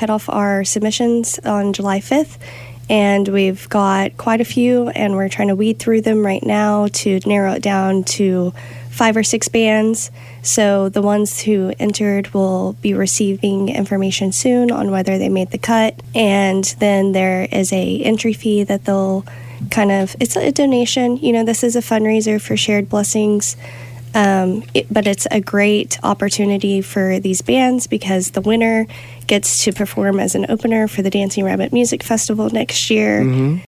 cut off our submissions on July 5th, and we've got quite a few, and we're trying to weed through them right now to narrow it down to 5 or 6 bands. So the ones who entered will be receiving information soon on whether they made the cut, and then there is a entry fee that they'll it's a donation. This is a fundraiser for Shared Blessings, but it's a great opportunity for these bands because the winner gets to perform as an opener for the Dancing Rabbit Music Festival next year.